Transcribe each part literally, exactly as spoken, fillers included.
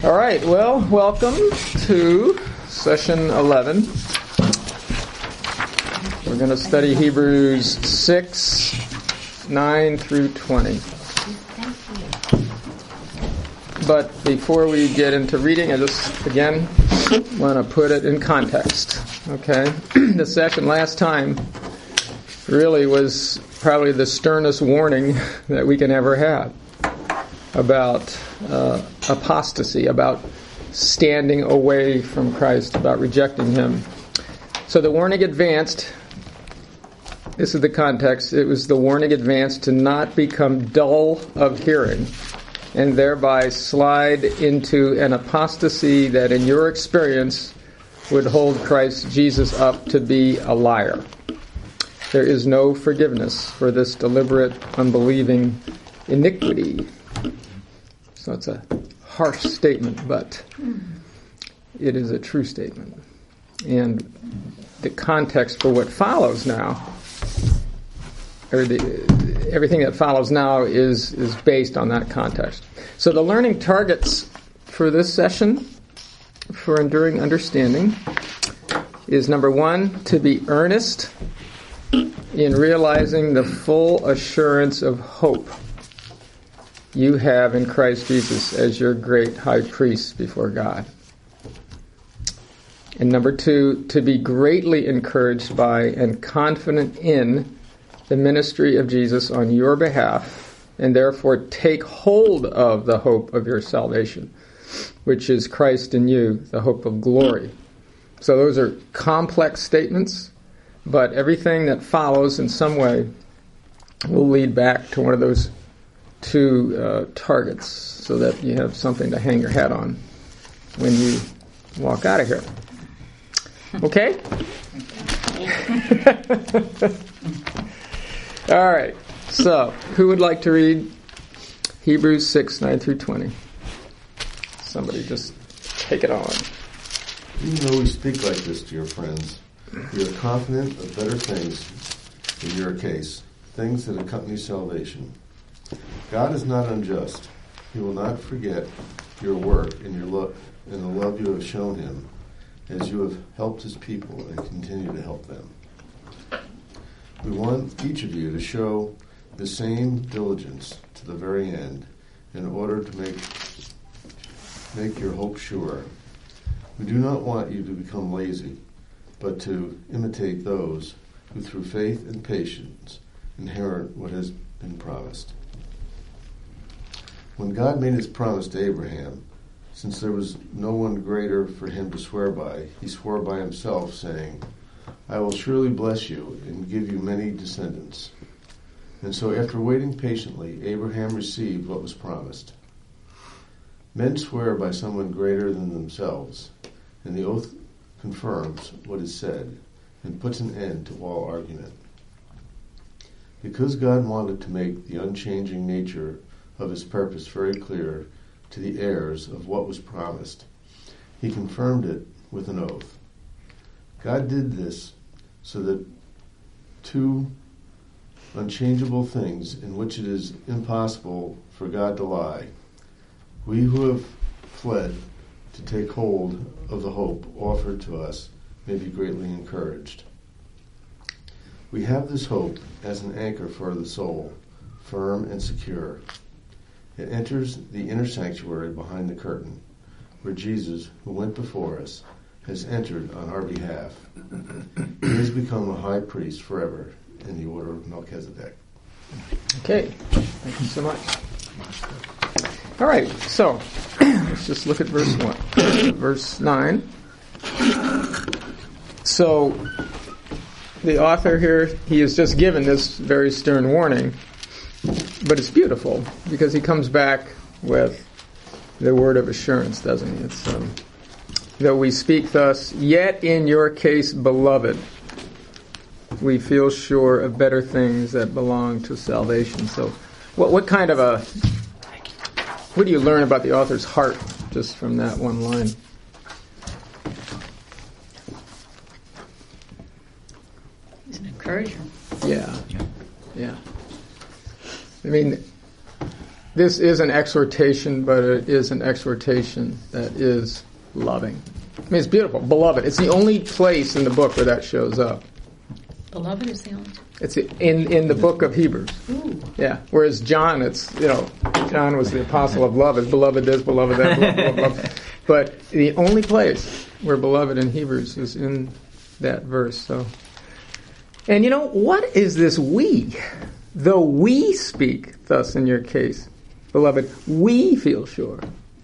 All right, well, welcome to session eleven. We're going to study Hebrews six, nine through twenty. But before we get into reading, I just, again, want to put it in context, okay? The session last time really was probably the sternest warning that we can ever have about uh, apostasy, about standing away from Christ, about rejecting Him. So the warning advanced, this is the context, it was the warning advanced to not become dull of hearing and thereby slide into an apostasy that in your experience would hold Christ Jesus up to be a liar. There is no forgiveness for this deliberate, unbelieving iniquity. So it's a harsh statement, but it is a true statement. And the context for what follows now, or the, everything that follows now is, is based on that context. So the learning targets for this session, for enduring understanding, is number one, to be earnest in realizing the full assurance of hope you have in Christ Jesus as your great high priest before God. And number two, to be greatly encouraged by and confident in the ministry of Jesus on your behalf, and therefore take hold of the hope of your salvation, which is Christ in you, the hope of glory. So those are complex statements, but everything that follows in some way will lead back to one of those two uh, targets so that you have something to hang your hat on when you walk out of here. Okay? All right. So, who would like to read Hebrews six, nine through twenty? Somebody just take it on. Even though we speak like this, dear friends, we are confident of better things in your case, things that accompany salvation. God is not unjust. He will not forget your work and your love and the love you have shown Him as you have helped His people and continue to help them. We want each of you to show the same diligence to the very end in order to make make your hope sure. We do not want you to become lazy, but to imitate those who through faith and patience inherit what has been promised. When God made His promise to Abraham, since there was no one greater for him to swear by, He swore by Himself, saying, I will surely bless you and give you many descendants. And so after waiting patiently, Abraham received what was promised. Men swear by someone greater than themselves, and the oath confirms what is said and puts an end to all argument. Because God wanted to make the unchanging nature of His purpose very clear to the heirs of what was promised, He confirmed it with an oath. God did this so that two unchangeable things in which it is impossible for God to lie, we who have fled to take hold of the hope offered to us may be greatly encouraged. We have this hope as an anchor for the soul, firm and secure. It enters the inner sanctuary behind the curtain, where Jesus, who went before us, has entered on our behalf. He has become a high priest forever in the order of Melchizedek. Okay, thank you so much. All right, so let's just look at verse one, verse nine. So the author here, he has just given this very stern warning. But it's beautiful because he comes back with the word of assurance, doesn't he? It's, um, though we speak thus, yet in your case, beloved, we feel sure of better things that belong to salvation. So what, what kind of a, what do you learn about the author's heart just from that one line? He's an encourager. Yeah, yeah. I mean, this is an exhortation, but it is an exhortation that is loving. I mean, it's beautiful. Beloved. It's the only place in the book where that shows up. Beloved is the only. It's in in the book of Hebrews. Ooh. Yeah. Whereas John, it's, you know, John was the apostle of love. It's beloved this, beloved that, beloved, beloved, beloved. But the only place where beloved in Hebrews is in that verse. So, and you know, what is this we? Though we speak thus in your case, beloved, we feel sure.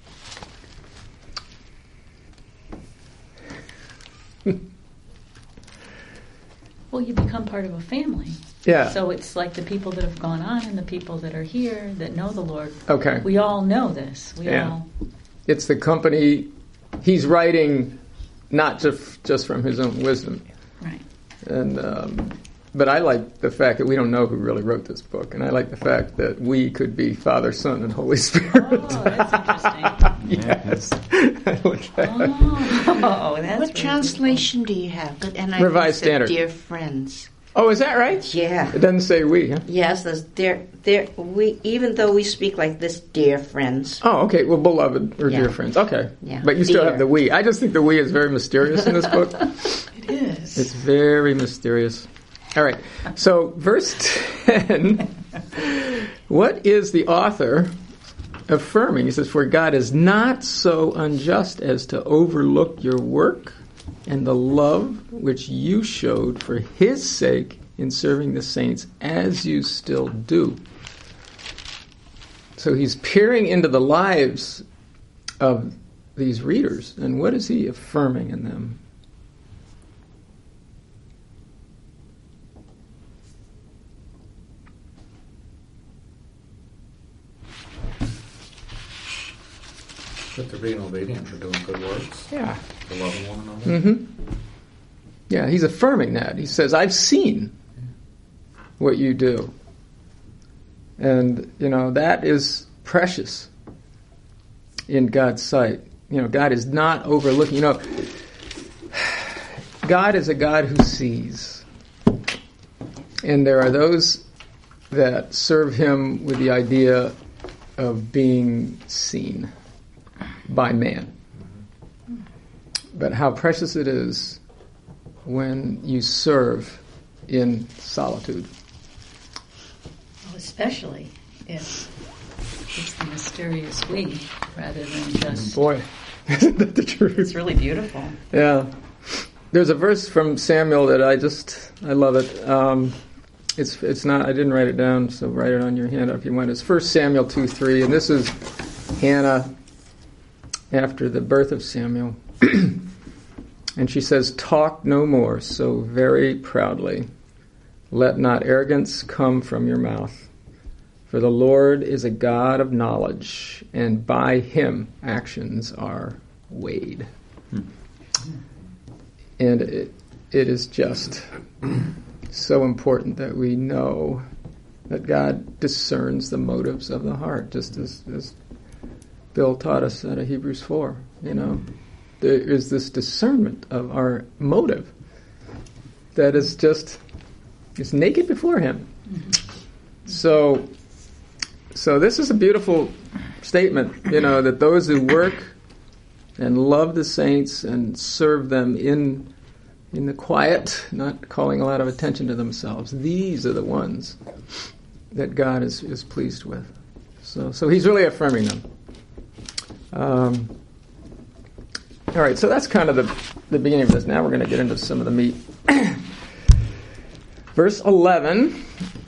Well, you become part of a family. Yeah. So it's like the people that have gone on and the people that are here that know the Lord. Okay. We all know this. We Yeah. all. It's the company. He's writing not just just from his own wisdom. Right. And um, but I like the fact that we don't know who really wrote this book, and I like the fact that we could be Father, Son, and Holy Spirit. Oh, that's interesting. Yes. I like that. Oh, that's What really translation do you have? Good N I V Revised said, Standard. Dear friends. Oh, is that right? Yeah. It doesn't say we, huh? Yes, that's dear, dear, we, even though we speak like this, dear friends. Oh, okay. Well, beloved or Yeah. dear friends. Okay. Yeah. But you still Dear. have the we. I just think the we is very mysterious in this book. It is. It's very mysterious. All right. So, verse ten. What is the author affirming? He says, "For God is not so unjust as to overlook your work and the love which you showed for his sake in serving the saints, as you still do." So he's peering into the lives of these readers, and what is he affirming in them? That they're being obedient, they're doing good works, Yeah. they're loving one another. Mm-hmm. Yeah, he's affirming that. He says, I've seen what you do. And, you know, that is precious in God's sight. You know, God is not overlooking. You know, God is a God who sees. And there are those that serve him with the idea of being seen by man. But how precious it is when you serve in solitude. Well, especially if it's the mysterious we rather than just. Boy, isn't that the truth? It's really beautiful. Yeah. There's a verse from Samuel that I just, I love it. Um, it's it's not, I didn't write it down, so write it on your handout if you want. It's First Samuel two three, and this is Hannah after the birth of Samuel. And she says, "Talk no more so very proudly. Let not arrogance come from your mouth. For the Lord is a God of knowledge, and by him actions are weighed." Hmm. And it, it is just so important that we know that God discerns the motives of the heart, just as, as Bill taught us out of Hebrews four. You know, there is this discernment of our motive that is just is naked before Him. Mm-hmm. So, so this is a beautiful statement. You know, that those who work and love the saints and serve them in in the quiet, not calling a lot of attention to themselves, these are the ones that God is, is pleased with. So, so He's really affirming them. Um, all right, so that's kind of the, the beginning of this. Now we're going to get into some of the meat. Verse eleven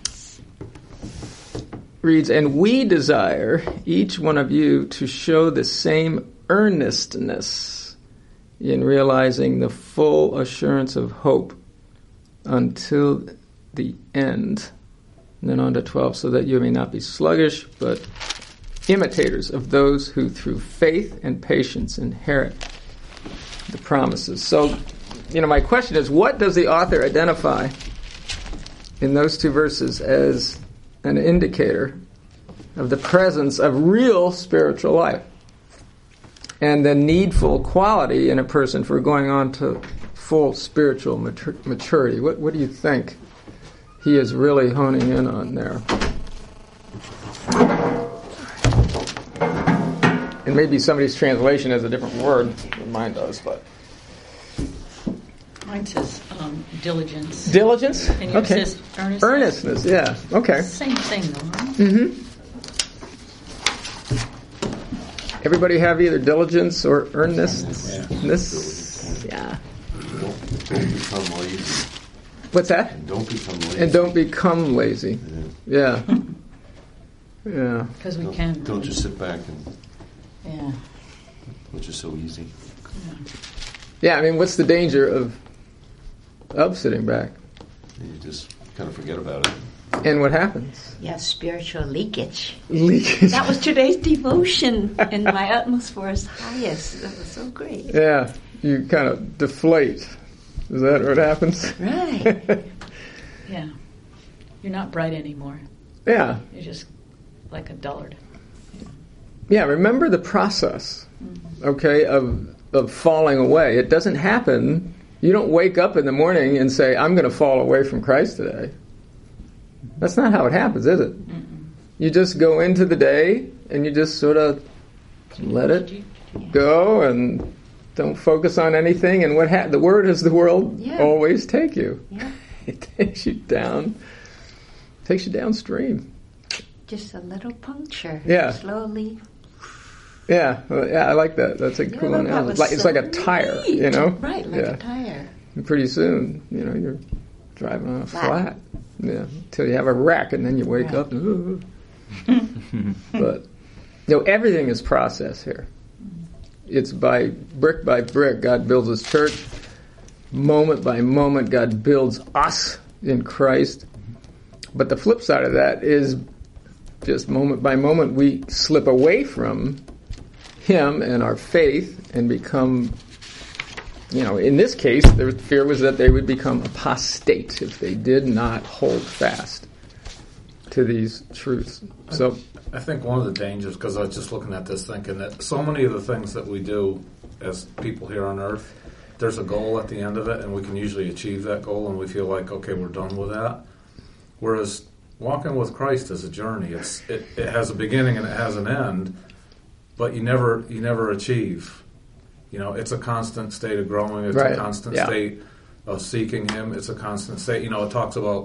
reads, "And we desire each one of you to show the same earnestness in realizing the full assurance of hope until the end." And then on to twelve, "So that you may not be sluggish, but imitators of those who through faith and patience inherit the promises." So, you know, my question is, what does the author identify in those two verses as an indicator of the presence of real spiritual life and the needful quality in a person for going on to full spiritual matur- maturity? What, what do you think he is really honing in on there? And maybe somebody's translation has a different word than mine does, but Mine says um, diligence. diligence. And yours Okay. says earnestness. Earnestness. Yeah. Okay. Same thing, though, right? Mm-hmm. Everybody have either diligence or earnestness. Yeah. Don't, don't become lazy. What's that? And don't become lazy. And don't become lazy. Yeah. Yeah. Yeah. Because we Don't, can. don't just sit back and, Yeah. which is so easy. Yeah. I mean, what's the danger of of sitting back? You just kind of forget about it. And what happens? Yeah, spiritual leakage. Leakage. That was today's devotion, and my utmost for his highest. That was so great. Yeah. You kind of deflate. Is that what happens? Right. Yeah. You're not bright anymore. Yeah. You're just like a dullard. Yeah. Remember the process, okay, of of falling away. It doesn't happen. You don't wake up in the morning and say, I'm going to fall away from Christ today. That's not how it happens, is it? Mm-mm. You just go into the day and you just sort of let it go and don't focus on anything. And what ha- the word is the world Yeah. always take you. Yeah. It takes you down, takes you downstream. Just a little puncture. Yeah. Slowly. Yeah, well, yeah, I like that. That's a Yeah, cool that analogy. was It's like, it's so like a tire, neat. you know? Right, like Yeah. a tire. And pretty soon, you know, you're driving on a Flat. flat. Yeah, until you have a wreck, and then you wake Right. up. And, but you know, everything is process here. It's by brick by brick, God builds His church. Moment by moment, God builds us in Christ. But the flip side of that is just moment by moment, we slip away from Him and our faith and become, you know, in this case, the fear was that they would become apostate if they did not hold fast to these truths. So, I think one of the dangers, because I was just looking at this thinking that so many of the things that we do as people here on earth, there's a goal at the end of it, and we can usually achieve that goal, and we feel like, okay, we're done with that. Whereas walking with Christ is a journey. It's it, it has a beginning and it has an end, but you never you never achieve. You know, it's a constant state of growing. It's Right. a constant Yeah. state of seeking Him. It's a constant state. You know, it talks about,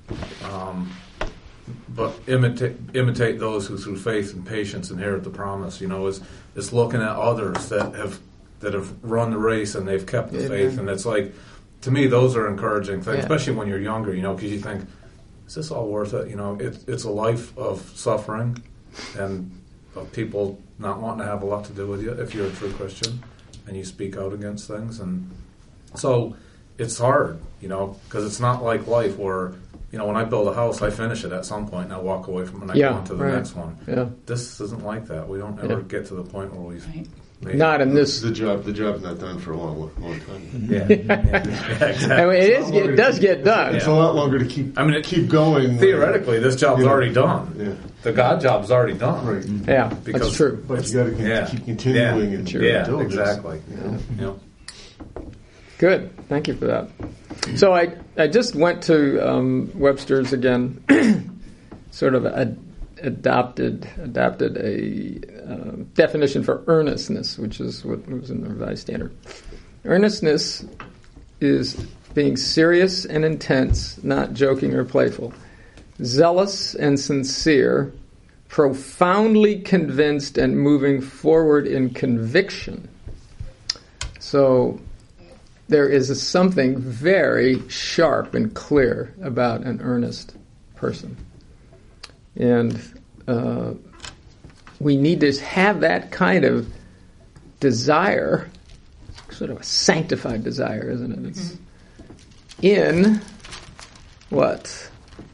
um, but imitate imitate those who through faith and patience inherit the promise. You know, is is looking at others that have that have run the race and they've kept the Amen. faith. And it's like, to me, those are encouraging things, Yeah. especially when you're younger. You know, because you think, is this all worth it? You know, it, it's a life of suffering and of people not wanting to have a lot to do with you if you're a true Christian and you speak out against things. And so it's hard, you know, because it's not like life where, you know, when I build a house, I finish it at some point and I walk away from it and I Yeah, go on to the right. next one. yeah. This isn't like that. We don't ever Yeah. get to the point where we've Right. made Not in this. The job, the job's not done for a long, long time. Yeah, yeah, yeah, exactly. I mean, it is. It does get done. It's a lot longer to keep. I mean, it- keep going. Theoretically, this job's Yeah. already done. Yeah. The God job's already done. Right. Yeah, Because- that's true. But you got to Yeah. keep continuing Yeah. and Yeah, diligence, exactly. you know? You know? Good. Thank you for that. So I, I just went to um, Webster's again, sort of ad- adopted adapted a uh, definition for earnestness, which is what was in the Revised Standard. Earnestness is being serious and intense, not joking or playful, zealous and sincere, profoundly convinced and moving forward in conviction. So there is a something very sharp and clear about an earnest person. And uh, we need to have that kind of desire, sort of a sanctified desire, isn't it? It's in what?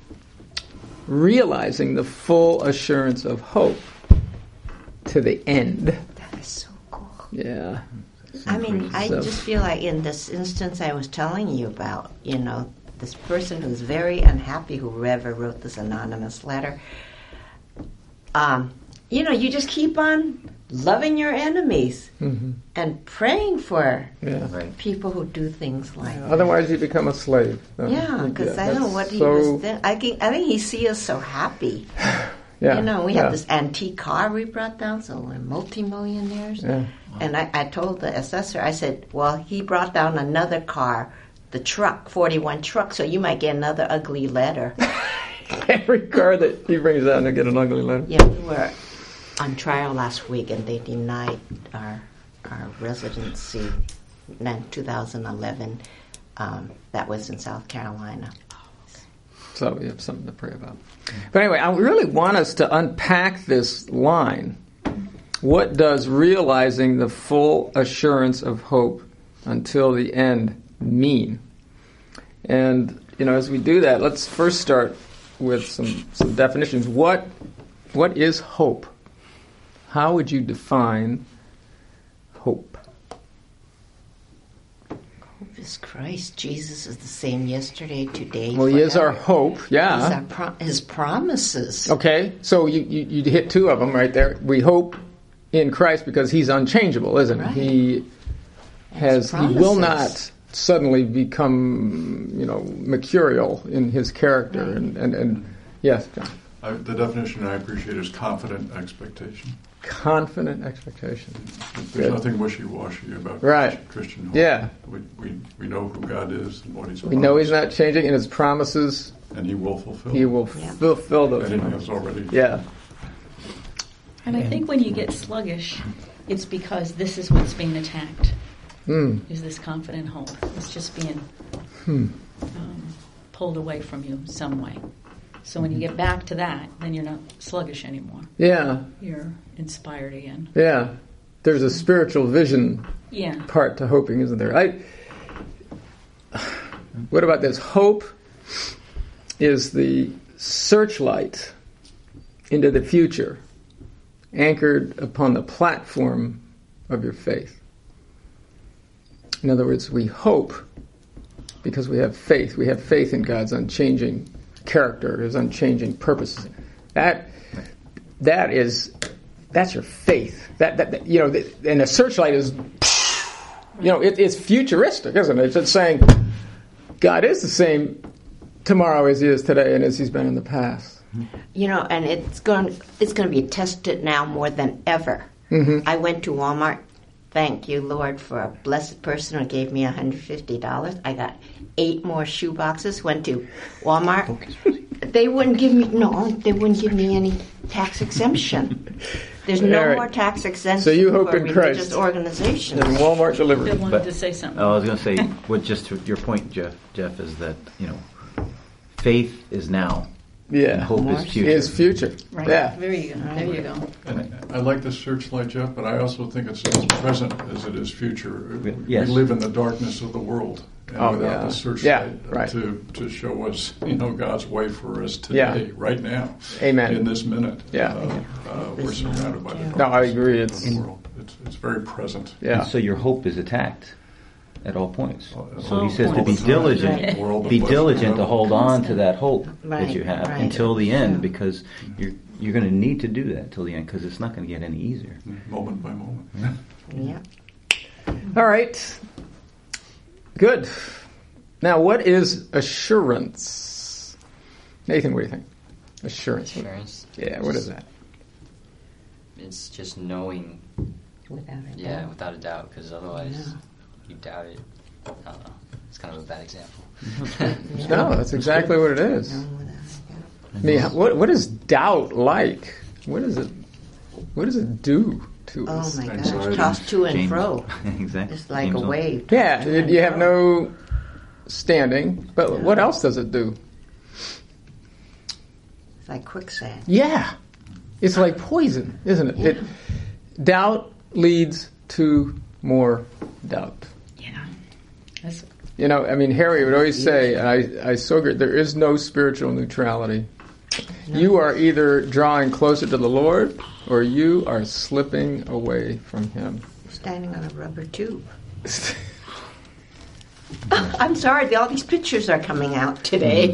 Realizing the full assurance of hope to the end. That is so cool. Yeah. I mean, I So- just feel like in this instance I was telling you about, you know, this person who's very unhappy, whoever wrote this anonymous letter. Um, you know, you just keep on loving your enemies hmm and praying for, Yeah. for people who do things like that. Otherwise, you become a slave. Uh, Yeah, because I that's know what he so- was. Th- I, think, I think he sees us so happy. Yeah. You know, we yeah. have this antique car we brought down, so we're multimillionaires. Yeah. And I, I told the assessor, I said, well, he brought down another car, the truck, forty-one truck, so you might get another ugly letter. Every car that he brings down to get an ugly letter. Yeah, we were on trial last week, and they denied our our residency in two thousand eleven. Um, that was in South Carolina. So we have something to pray about. But anyway, I really want us to unpack this line. What does realizing the full assurance of hope until the end mean? And, you know, as we do that, let's first start with some, some definitions. What What is hope? How would you define hope? Hope is Christ. Jesus is the same yesterday, today, Well, he is our forever. hope, He's yeah. our pro- his promises. Okay, so you, you, you hit two of them right there. We hope in Christ because he's unchangeable, isn't Right. he? He has. He will promises. not suddenly become, you know, mercurial in his character. Right. And, and, and yes, John. I, the definition I appreciate is confident expectation. Confident expectation. There's Good. nothing wishy-washy about Right. Christian hope. Yeah. We, we, we know who God is and what He's We know he's promised, not changing in his promises. and He will fulfill. He will Yeah. fulfill those And He has promises. already. Yeah. And I think when you get sluggish, it's because this is what's being attacked. Hmm. Is this confident hope? It's just being Hmm. um, pulled away from you some way. So when you get back to that, then you're not sluggish anymore. Yeah. You're inspired again. Yeah. There's a spiritual vision Yeah. part to hoping, isn't there? I. What about this? Hope is the searchlight into the future, anchored upon the platform of your faith. In other words, we hope because we have faith. We have faith in God's unchanging character, His unchanging purposes. That that is that's your faith. That that, that you know, the, and the searchlight is, you know, it, it's futuristic, isn't it? It's saying God is the same tomorrow as He is today and as He's been in the past. You know, and it's going it's going to be tested now more than ever. Mm-hmm. I went to Walmart. Thank you, Lord, for a blessed person who gave me one hundred fifty dollars. I got eight more shoe boxes. Went to Walmart. They wouldn't give me no. They wouldn't give me any tax exemption. There's no All right. more tax exemption So you hope for in religious Christ. organizations. And Walmart delivered. Bill wanted But- to say something. Oh, I was going to say, what just to your point, Jeff, Jeff, is that, you know, faith is now, and Yeah. hope More is future. Is future. Right. Yeah. There you go. There you go. And I like the searchlight, Jeff, but I also think it's as present as it is future. Yes. We live in the darkness of the world, and Oh, without yeah. the searchlight Yeah, right. to, to show us, you know, God's way for us Yeah. today, right now, Amen. in this minute. Yeah. uh, uh, we're surrounded by the darkness No, I agree. of It's the world. It's, it's very present. yeah. And so your hope is attacked at all points. All- So all he says to points. be diligent, Right. World of be flesh diligent and to blood. hold on to that hope Right, that you have right. until the end, Yeah. because you're you're going to need to do that until the end, because it's not going to get any easier. Moment by moment. Yeah. All right. Good. Now, what is assurance? Nathan, what do you think? Assurance. Assurance. Yeah, what is that? It's just knowing, Without a yeah, doubt. without a doubt, because otherwise Yeah. you doubt it. I don't know. It's kind of a bad example. No, that's exactly what it is. No, without a doubt. I mean, what what is doubt like? What is it? What does it do to Oh us? my gosh, Anxiety. tossed to and James. fro. Exactly. It's like James a wave. Yeah, tossed to you, and you have fro. no standing. But Yeah. what else does it do? It's like quicksand. Yeah, it's like poison, isn't it? It doubt leads to more doubt. Yeah. That's, You know, I mean, Harry would always say, and I, I so agree, there is no spiritual neutrality. You are either drawing closer to the Lord or you are slipping away from Him. Standing on a rubber tube. I'm sorry, all these pictures are coming out today.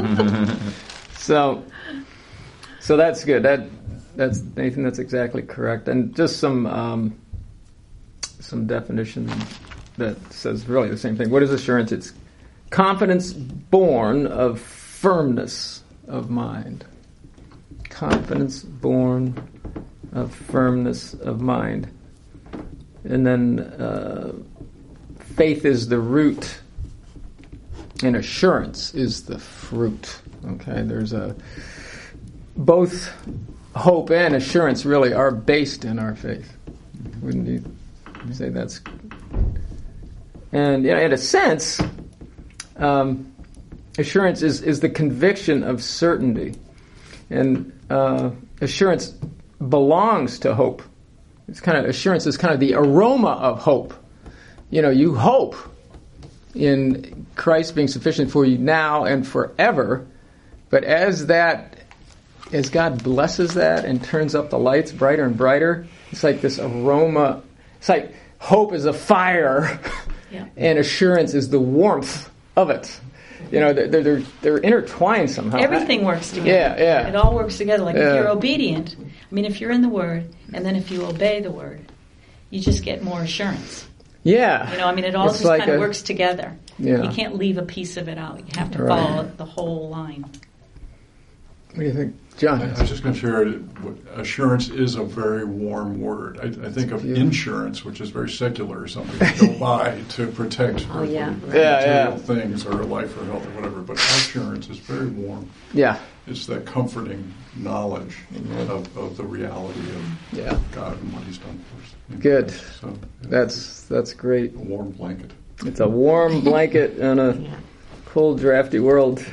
So, so that's good. That that's Nathan. That's exactly correct. And just some um, some definition that says really the same thing. What is assurance? It's confidence born of firmness of mind. confidence born of firmness of mind. And then uh, faith is the root, and assurance is the fruit. Okay, there's a both hope and assurance really are based in our faith. Wouldn't you say that's? And you know, in a sense, um, assurance is, is the conviction of certainty, and uh, assurance belongs to hope. It's kind of assurance is kind of the aroma of hope. You know, you hope in Christ being sufficient for you now and forever, but as that, as God blesses that and turns up the lights brighter and brighter, it's like this aroma. It's like hope is a fire, yeah. and assurance is the warmth of it. You know, they're they're, they're intertwined somehow. Everything works together. Yeah, yeah. It all works together. Like yeah. if you're obedient, I mean, if you're in the Word, and then if you obey the Word, you just get more assurance. Yeah. You know, I mean, it all it's just like kind of a, works together. Yeah. You can't leave a piece of it out. You have to Right. follow the whole line. What do you think, John? I, I was just going to share it. Assurance is a very warm word. I, I think of Yeah. insurance, which is very secular, something you go buy to protect Oh, yeah. material Yeah, yeah. things or life or health or whatever. But assurance is very warm. Yeah. It's that comforting knowledge of, of the reality of Yeah. God and what He's done for us. Good. So yeah, That's that's great. a warm blanket. It's a warm blanket in a Yeah. cold, drafty world.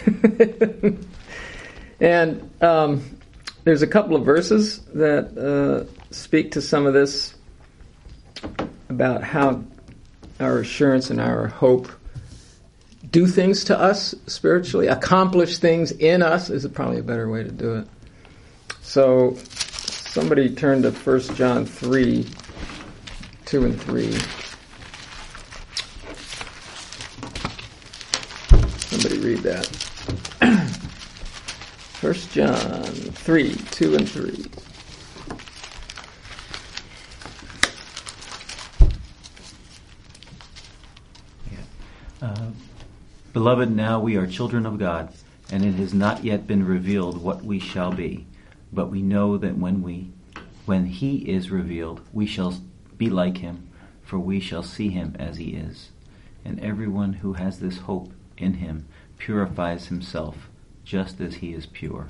And um, there's a couple of verses that uh, speak to some of this about how our assurance and our hope do things to us spiritually, accomplish things in us is probably a better way to do it. So somebody turn to First John three, two and three. Somebody read that. First John three, two and three. Uh, Beloved, now we are children of God, and it has not yet been revealed what we shall be. But we know that when we, when He is revealed, we shall be like Him, for we shall see Him as He is. And everyone who has this hope in Him purifies himself, just as He is pure.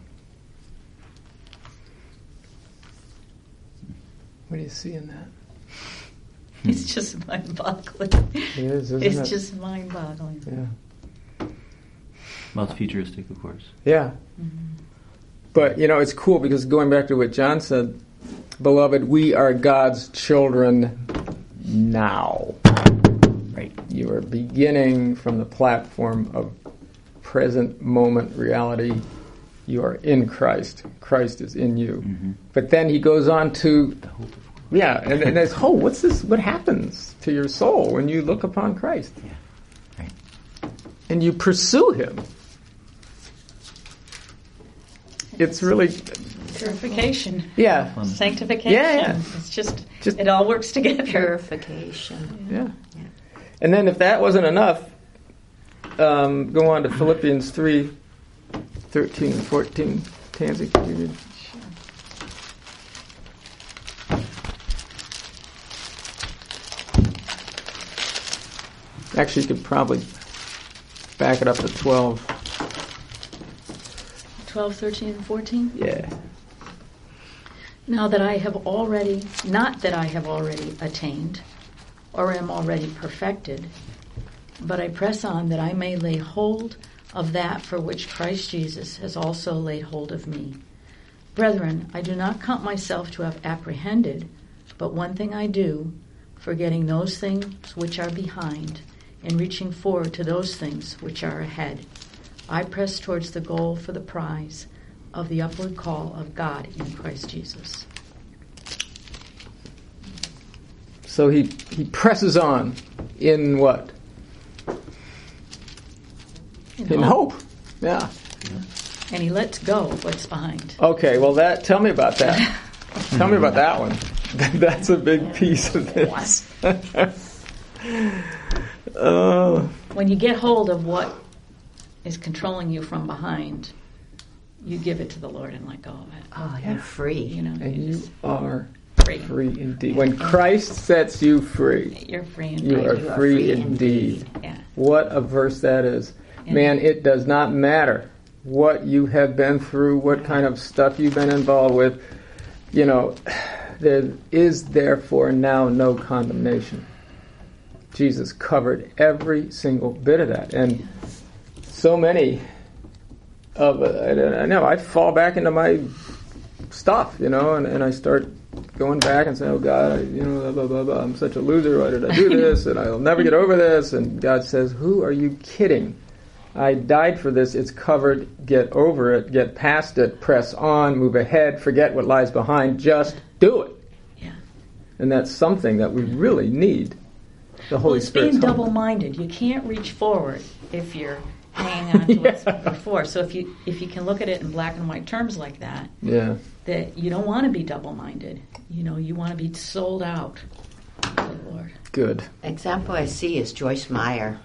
What do you see in that? It's just mind-boggling. It is, isn't it's it? just mind-boggling. Yeah. Well, it's futuristic, of course. Yeah. Mm-hmm. But, you know, it's cool because going back to what John said, beloved, we are God's children now. Right. You are beginning from the platform of present moment reality. You are in Christ. Christ is in you. Mm-hmm. But then he goes on to, The hope of yeah, and, and there's, oh, what's this? What happens to your soul when you look upon Christ? Yeah. Right. And you pursue him. It's really, Purification. yeah, Fun. Sanctification. Yeah, yeah. It's just, Just- it all works together. Purification. yeah. Yeah. And then if that wasn't enough, um, go on to Philippians three, thirteen and fourteen. Tansy, can you read? Actually, you could probably back it up to twelve. twelve, thirteen, and fourteen. Yeah. Now that I have already, not that I have already attained or am already perfected, but I press on that I may lay hold of that for which Christ Jesus has also laid hold of me. Brethren, I do not count myself to have apprehended, but one thing I do, forgetting those things which are behind, and reaching forward to those things which are ahead. I press towards the goal for the prize of the upward call of God in Christ Jesus. So he, he presses on in what? In hope. Yeah. And he lets go of what's behind. Okay, well that tell me about that. Tell me about that one. That's a big piece of this. uh, When you get hold of what is controlling you from behind, you give it to the Lord and let go of it. Oh, you're free. You know, And you you just are free. free indeed. When Christ sets you free, You're free and you free. are You are free free indeed. Yeah. What a verse that is. Yeah. Man, it does not matter what you have been through, what kind of stuff you've been involved with. You know, there is therefore now no condemnation. Jesus covered every single bit of that. And so many of it, I know, I fall back into my stuff, you know, and, and I start going back and saying, oh God, I, you know, blah, blah, blah, blah, I'm such a loser, why did I do this, and I'll never get over this, and God says, who are you kidding? I died for this, it's covered, get over it, get past it, press on, move ahead, forget what lies behind, just do it. Yeah. And that's something that we really need the Holy Well, it's Spirit's being help. double-minded. You can't reach forward if you're hanging on to what's before. So if you if you can look at it in black and white terms like that, Yeah. that you don't want to be double-minded. You know, you want to be sold out to the Lord. Good. Example I see is Joyce Meyer.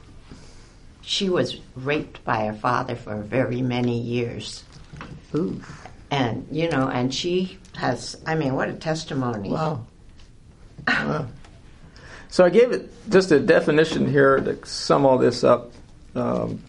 She was raped by her father for very many years. Ooh. And, you know, and she has, I mean, what a testimony. Wow. Wow. So I gave it just a definition here to sum all this up. Um,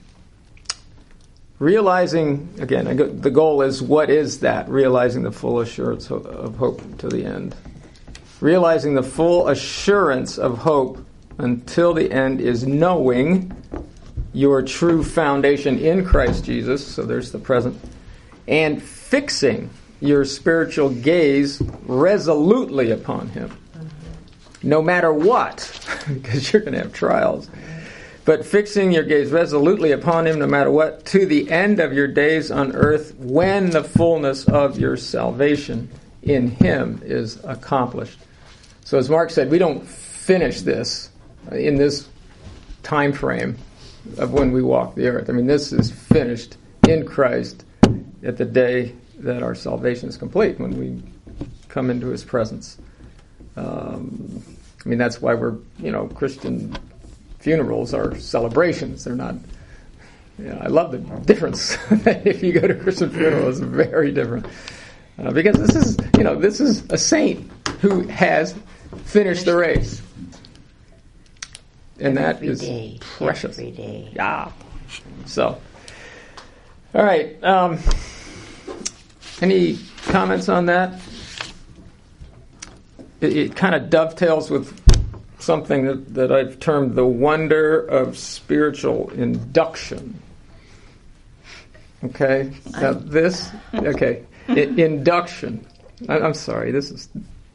realizing, again, I go- the goal is, what is that? Realizing the full assurance of, of hope to the end. Realizing the full assurance of hope until the end is knowing your true foundation in Christ Jesus, so there's the present, and fixing your spiritual gaze resolutely upon Him. No matter what, because you're going to have trials. But fixing your gaze resolutely upon Him, no matter what, to the end of your days on earth, when the fullness of your salvation in Him is accomplished. So as Mark said, we don't finish this in this time frame of when we walk the earth. I mean, this is finished in Christ at the day that our salvation is complete, when we come into His presence. Um, I mean, that's why we're, you know, Christian funerals are celebrations. They're not, you know, I love the difference. If you go to a Christian funeral, it's very different. Uh, because this is, you know, this is a saint who has finished the race. And that Every is day, precious. Every day. Yeah. So, all right. Um, any comments on that? It, it kind of dovetails with something that, that I've termed the wonder of spiritual induction. Okay? Now this, okay, I, induction. I, I'm sorry, this is...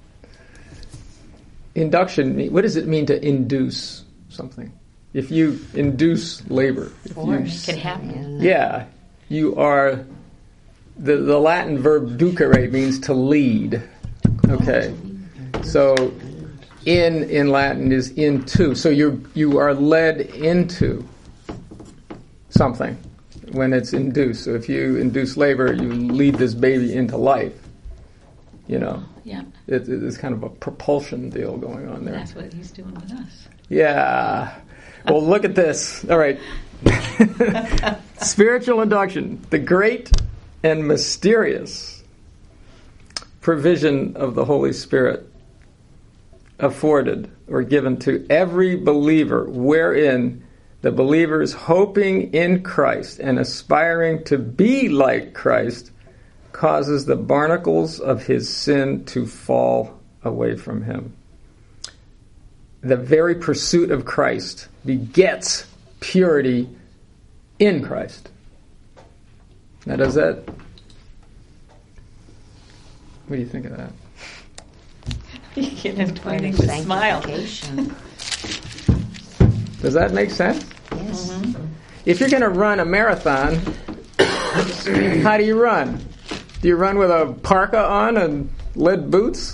Induction, what does it mean to induce something? If you induce labor. If Or you, make it happen. yeah, you are... The, the Latin verb ducere means to lead. Okay. So in in Latin is into. So you you are led into something when it's induced. So if you induce labor, you lead this baby into life. You know, Yeah. it, it's kind of a propulsion deal going on there. That's what He's doing with us. Yeah. Well, look at this. All right. Spiritual induction, the great and mysterious provision of the Holy Spirit afforded or given to every believer, wherein the believer is hoping in Christ and aspiring to be like Christ, causes the barnacles of his sin to fall away from him. The very pursuit of Christ begets purity in Christ. Now, does that... What do you think of that? You get him Part pointing of to smile. sanctification. Does that make sense? Yes. Mm-hmm. If you're going to run a marathon, how do you run? Do you run with a parka on and lead boots?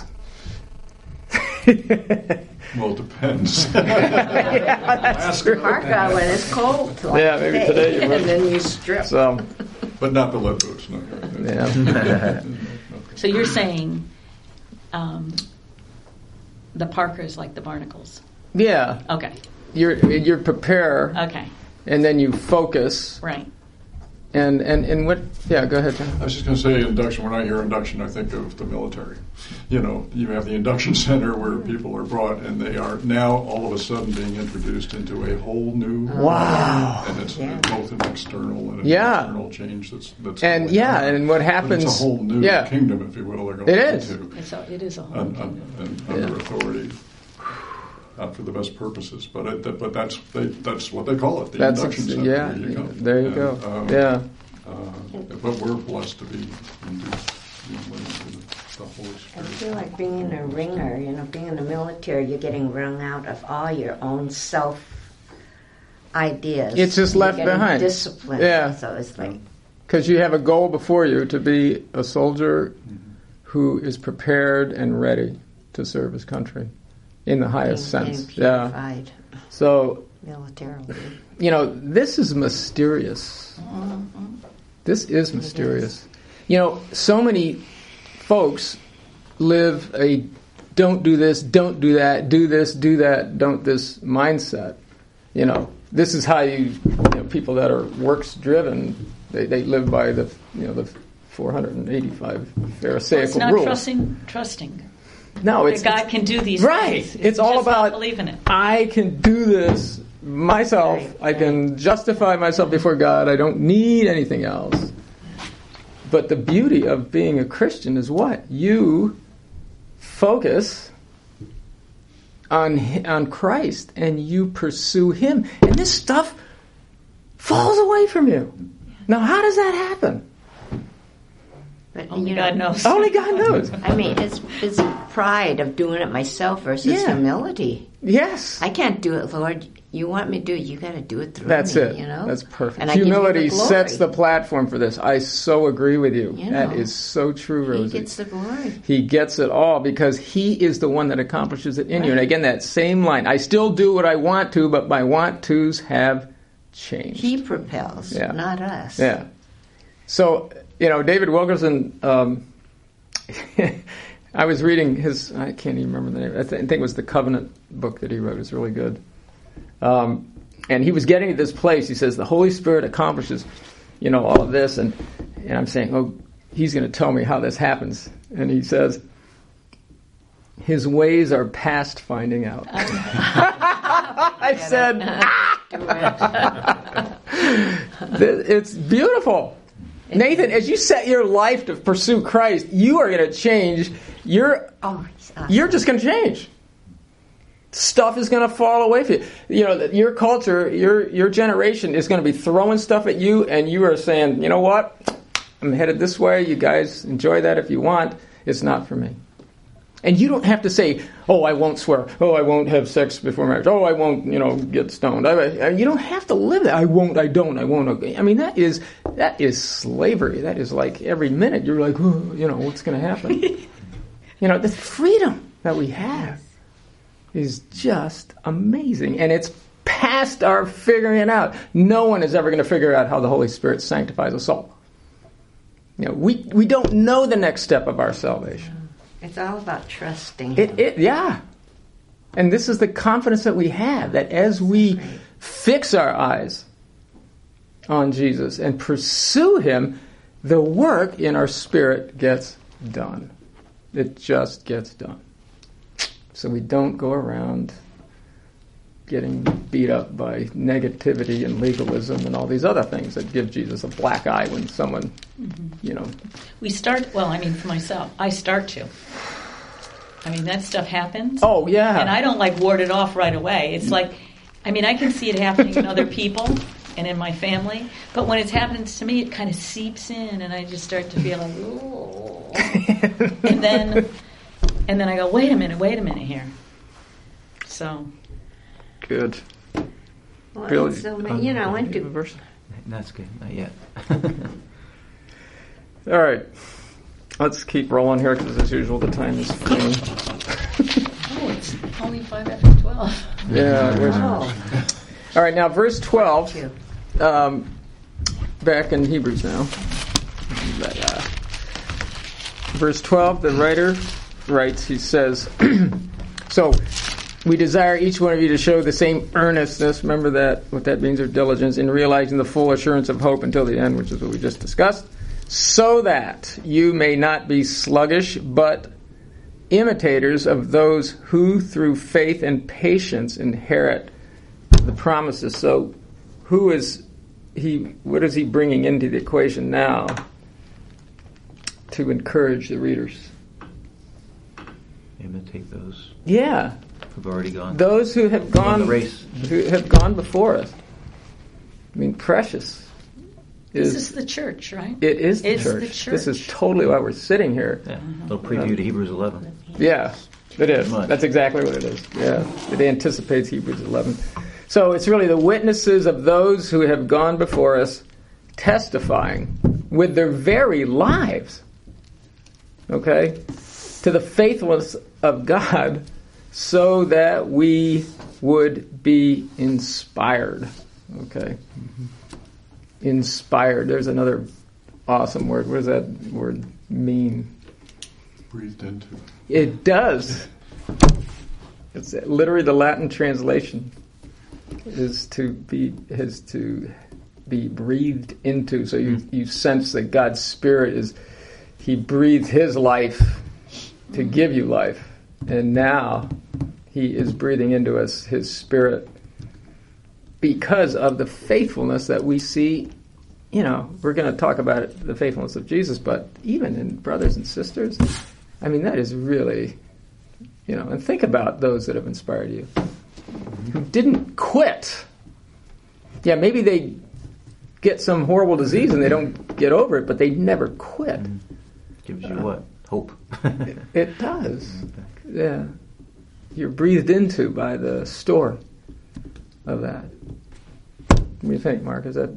Well, it depends. Yeah, that's true. Parka when it's cold. Like Yeah, maybe today you and would. then you strip. So, But not the lead boots. No. yeah. So you're saying um, the Parker is like the barnacles. Yeah. Okay. You're, you're prepare, Okay. and then you focus, Right. And, and, and what, yeah, go ahead, John. I was just going to say induction. When I hear induction, I think of the military. You know, you have the induction center where people are brought, and they are now all of a sudden being introduced into a whole new Wow. And it's Yeah. both an external and an Yeah. internal change that's, that's And going yeah, on. and what But happens, it's a whole new yeah, kingdom, if you will, they're going It is. into. It's a, it is a whole Un, kingdom. un, un, under Yeah. authority, not for the best purposes, but it, but that's they, that's what they call it, the that's, induction center. yeah, There you go. there you And, go. um, Yeah. Uh, but we're blessed to be induced you know, into the, the Holy I Spirit. feel like being a ringer, you know, being in the military, you're getting wrung out of all your own self ideas. It's just You're left getting behind. Discipline. Yeah. So it's like, Because you have a goal before you to be a soldier Mm-hmm. who is prepared and ready to serve his country in the highest being, sense. being Yeah. purified So, militarily. you know, this is mysterious. This is mysterious. You know, so many folks live a don't do this, don't do that, do this, do that, don't this mindset. You know, this is how you, you know, people that are works driven, they, they live by the, you know, the four hundred eighty-five Pharisaical It's not rules. trusting, trusting. No, it's that God it's- can do these right. things. It's all just not about believing it. I can do this myself. Right, I can justify myself before God. I don't need anything else. But the beauty of being a Christian is what? You focus on on Christ and you pursue Him, and this stuff falls away from you. Now, how does that happen? But, Only you God know, knows. Only God knows. I mean, it's it's pride of doing it myself versus Yeah. humility. Yes. I can't do it, Lord. You want me to do it, you got to do it through That's me, it. you know? That's perfect. And I give you the Humility glory. sets the platform for this. I so agree with you. You That know. is so true, He Rosie. gets the glory. He gets it all because He is the one that accomplishes it in you. And again, that same line, I still do what I want to, but my want-tos have changed. He propels, Yeah. not us. Yeah. So, you know, David Wilkerson, um, I was reading his, I can't even remember the name, I, th- I think it was the Covenant book that he wrote. It's really good. Um, and he was getting to this place, he says, the Holy Spirit accomplishes, you know, all of this. And, and I'm saying, oh, he's going to tell me how this happens. And he says, his ways are past finding out. I said, ah! It's beautiful. Nathan, as you set your life to pursue Christ, you are going to change. You're, Oh, he's awesome. you're just going to change. Stuff is going to fall away from you. You know, your culture, your your generation is going to be throwing stuff at you, and you are saying, you know what? I'm headed this way. You guys enjoy that if you want. It's not for me. And you don't have to say, oh, I won't swear. Oh, I won't have sex before marriage. Oh, I won't, you know, get stoned. I, you don't have to live that. I won't, I don't, I won't. I mean, that is that is slavery. That is like every minute you're like, oh, you know, what's going to happen? You know, the freedom that we have is just amazing. And it's past our figuring it out. No one is ever going to figure out how the Holy Spirit sanctifies a soul. You know, we, we don't know the next step of our salvation. It's all about trusting It, him. it, yeah. And this is the confidence that we have, that as we fix our eyes on Jesus and pursue Him, the work in our spirit gets done. It just gets done. So we don't go around getting beat up by negativity and legalism and all these other things that give Jesus a black eye when someone, you know. We start, well, I mean, for myself, I start to. I mean, that stuff happens. Oh, yeah. And I don't, like, ward it off right away. It's like, I mean, I can see it happening in other people and in my family, but when it's happening to me, it kind of seeps in, and I just start to feel like, ooh. and then, and then I go, wait a minute, wait a minute here. So... Good. Well, Really? it's so many- you know, I went to Verse? That's good. Not yet. All right. Let's keep rolling here because, as usual, the time is fleeting. Oh, it's only five after twelve. Yeah. where's- Oh, All right. Now, verse twelve. you. Um, back in Hebrews now. But, uh, verse twelve. The writer writes. He says, "So we desire each one of you to show the same earnestness, remember that, what that means, or diligence, in realizing the full assurance of hope until the end, which is what we just discussed, so that you may not be sluggish, but imitators of those who through faith and patience inherit the promises. So who is he, what is he bringing into the equation now to encourage the readers? Imitate those Yeah. who've already gone. Those who have gone, the race. who have gone before us. I mean, precious. This Is, is the church, right? it is the It's the church. church. This is totally why we're sitting here. Yeah. A little preview to Hebrews eleven. Yeah, it is. Much. That's exactly what it is. Yeah, it anticipates Hebrews eleven. So it's really the witnesses of those who have gone before us, testifying with their very lives, okay, to the faithfulness of God, so that we would be inspired. Okay, inspired. There's another awesome word. What does that word mean? Breathed into. It does. It's literally the Latin translation is to be is to be breathed into. So you, you sense that God's Spirit is He breathed His life to give you life, and now He is breathing into us His Spirit because of the faithfulness that we see. You know, we're going to talk about it, the faithfulness of Jesus, but even in brothers and sisters, I mean, that is really, you know, and think about those that have inspired you, who didn't quit. Yeah, maybe they get some horrible disease and they don't get over it, but they never quit. Gives you what? Hope. It, it does. Yeah. You're breathed into by the store of that. What do you think, Mark? Is that,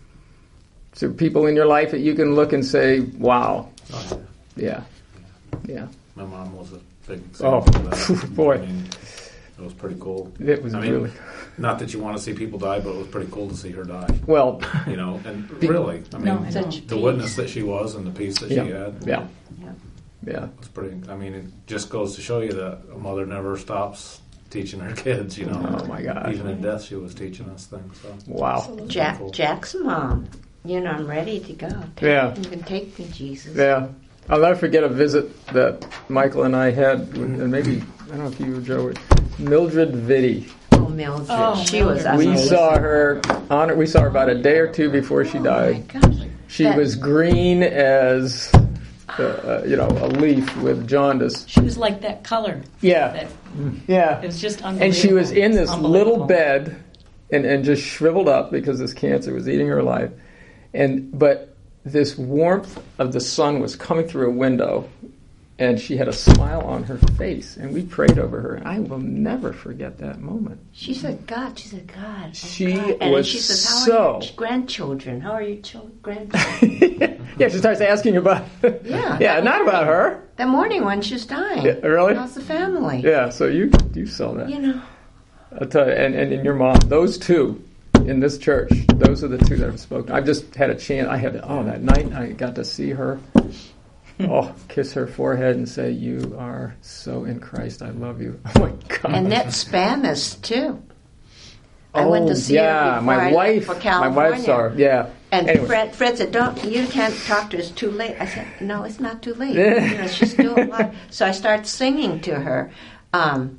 is there people in your life that you can look and say, wow, Oh, yeah, yeah. my mom was a big Oh, example of that. boy. I mean, it was pretty cool. It was I mean, really... not that you want to see people die, but it was pretty cool to see her die. Well, You know, and really, I mean, No, I know. the witness that she was and the peace that yeah, she had yeah, yeah. was pretty. I mean, it just goes to show you that a mother never stops teaching her kids. You know, Oh, my gosh. even in death, she was teaching us things. So Wow. Jack, cool. Jack's mom. You know, I'm ready to go. Take, Yeah. You can take me, Jesus. Yeah. I'll never forget a visit that Michael and I had, and maybe, I don't know if you were Joe, Mildred Vitti. Oh, Mildred. Oh, she was Mildred. We amazing. saw her on we saw her about a day or two before she Oh, died. my gosh. She That- was green as, uh, uh, you know, a leaf with jaundice. She was like that color. Yeah, That, yeah. it was just unbelievable. And she was in this little Unbelievable. bed and, and just shriveled up because this cancer was eating her alive. And but this warmth of the sun was coming through a window, and she had a smile on her face. And we prayed over her. And I will never forget that moment. She said, God. She said, God. oh, She God. And was she says, how so- are your grandchildren? How are your children, grandchildren? Yeah, she starts asking about. Yeah. yeah, not about her. The morning when she's dying. Yeah, really? How's the family? Yeah, so you you saw that. You know. I'll tell you, and, and, and your mom, those two in this church, those are the two that have spoken. I've just had a chance. I had oh that night I got to see her. Oh, kiss her forehead and say, "You are so in Christ. I love you." Oh my God. And that's Spanish, too. I oh, went to see yeah, her before my I wife. left for My wife California. saw her. Yeah. And Anyway. Fred, Fred said, "Don't you can't talk to her. It's too late." I said, "No, it's not too late. You know, she's still alive." So I started singing to her. Um,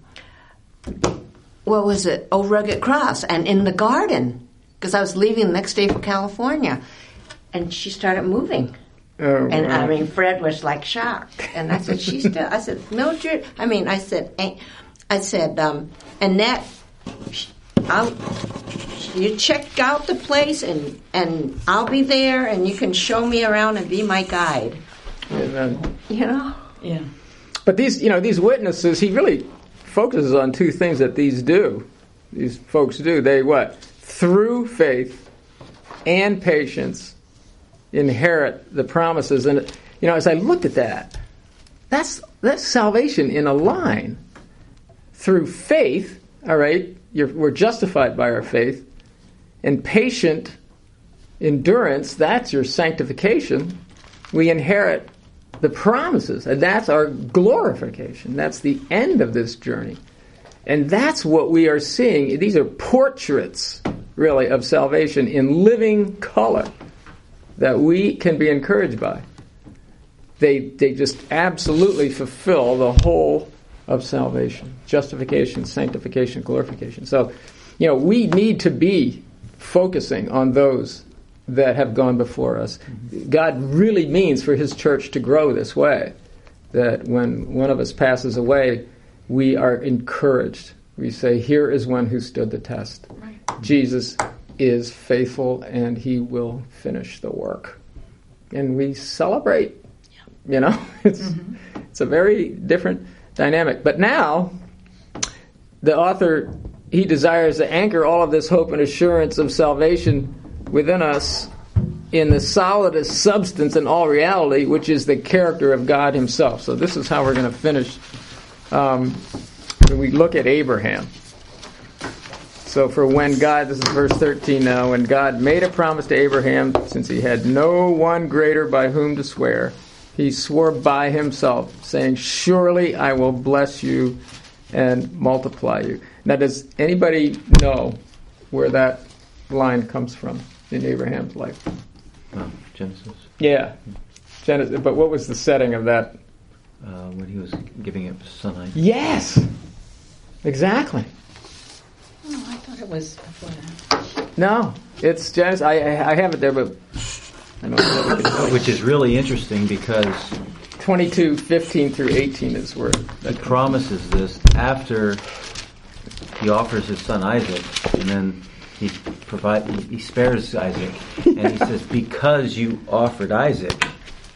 what was it? "Oh, Rugged Cross," and "In the Garden," because I was leaving the next day for California, and she started moving. Oh, And wow. I mean, Fred was like shocked. And I said, "She's still." I said, "Mildred." I mean, I said, "Ain't." I said, um, "Annette, I'll, you check out the place, and and I'll be there, and you can show me around and be my guide." Amen. You know. Yeah. But these, you know, these witnesses, he really focuses on two things that these do. These folks do. They what? Through faith and patience inherit the promises. And, you know, as I looked at that, that's that's salvation in a line. Through faith, all right, you're, we're justified by our faith. And patient endurance, that's your sanctification. We inherit the promises, and that's our glorification. That's the end of this journey. And that's what we are seeing. These are portraits, really, of salvation in living color that we can be encouraged by. They, they just absolutely fulfill the whole of salvation. Justification, sanctification, glorification. So, you know, we need to be focusing on those that have gone before us. God really means for His church to grow this way, that when one of us passes away, we are encouraged. We say, here is one who stood the test. Right. Jesus is faithful and He will finish the work. And we celebrate. You know, it's mm-hmm. it's a very different dynamic. But now, the author, he desires to anchor all of this hope and assurance of salvation within us in the solidest substance in all reality, which is the character of God Himself. So this is how we're going to finish. Um, when we look at Abraham. So for when God, this is verse thirteen now, when God made a promise to Abraham, since he had no one greater by whom to swear, He swore by Himself, saying, surely I will bless you and multiply you. Now, does anybody know where that line comes from in Abraham's life? Oh, Genesis. Yeah, Genesis. But what was the setting of that? Uh, when he was giving up his son Isaac. Yes, exactly. Oh, I thought it was before that. No, it's Genesis. I, I, I have it there, but I don't know. Which is really interesting because twenty-two, fifteen through eighteen is where he promises this after he offers his son Isaac, and then he provide he, he spares Isaac, and he says, because you offered Isaac,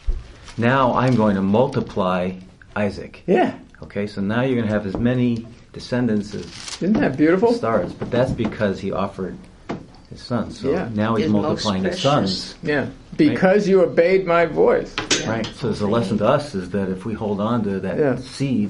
now I'm going to multiply Isaac. Yeah. Okay, so now you're going to have as many descendants as Isn't that beautiful? stars, but that's because he offered his son. So Yeah. now he's His multiplying most his sons. Yeah, because you obeyed my voice. Right. So there's a lesson to us is that if we hold on to that Yeah. seed,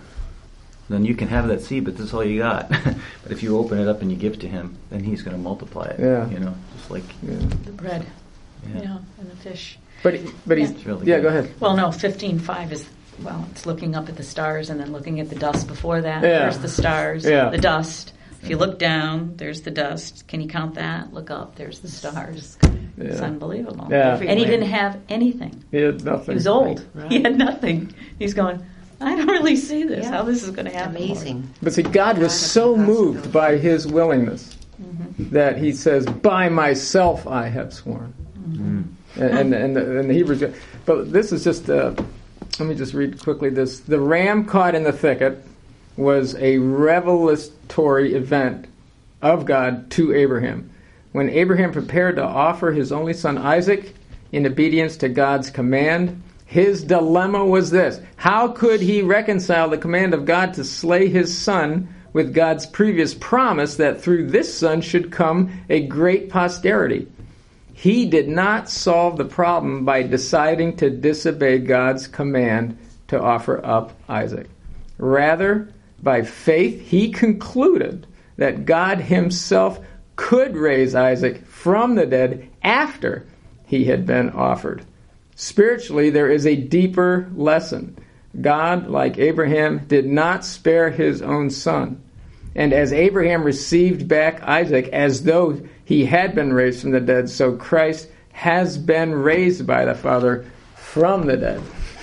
then you can have that seed, but this is all you got. But if you open it up and you give it to him, then he's going to multiply it. Yeah. You know, just like Yeah. The bread, yeah. you know, and the fish. But he, but he's It's really yeah. good. Go ahead. Well, no, fifteen five is, well, it's looking up at the stars and then looking at the dust before that. Yeah. There's the stars, Yeah. the dust. If you look down, there's the dust. Can you count that? Look up, there's the stars. It's Yeah. unbelievable. Yeah. And he didn't have anything. He had nothing. He was old. Right. He had nothing. He's going, I don't really see this, Yeah. how this is going to happen. Amazing. But see, God was so moved by His willingness Mm-hmm. that He says, "By myself I have sworn." Mm. And and, and, the, and the Hebrews. But this is just. Uh, let me just read quickly this. The ram caught in the thicket was a revelatory event of God to Abraham. When Abraham prepared to offer his only son Isaac in obedience to God's command, his dilemma was this: how could he reconcile the command of God to slay his son with God's previous promise that through this son should come a great posterity? He did not solve the problem by deciding to disobey God's command to offer up Isaac. Rather, by faith, he concluded that God Himself could raise Isaac from the dead after he had been offered. Spiritually, there is a deeper lesson. God, like Abraham, did not spare His own son. And as Abraham received back Isaac as though he had been raised from the dead, so Christ has been raised by the Father from the dead.